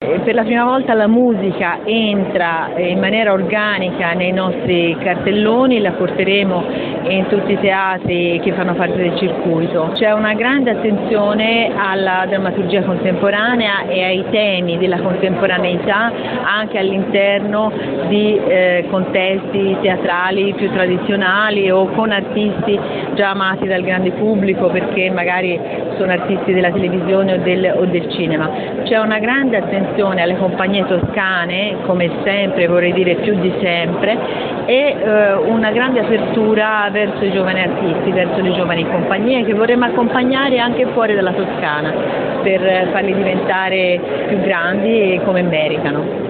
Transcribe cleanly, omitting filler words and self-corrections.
per la prima volta la musica entra in maniera organica nei nostri cartelloni, la porteremo in tutti i teatri che fanno parte del circuito. C'è una grande attenzione alla drammaturgia contemporanea e ai temi della contemporaneità anche all'interno di contesti teatrali più tradizionali o con artisti già amati dal grande pubblico perché magari sono artisti della televisione o del cinema. C'è una grande attenzione alle compagnie toscane, come sempre, vorrei dire più di sempre, e una grande apertura verso i giovani artisti, verso le giovani compagnie che vorremmo accompagnare anche fuori dalla Toscana per farli diventare più grandi come meritano.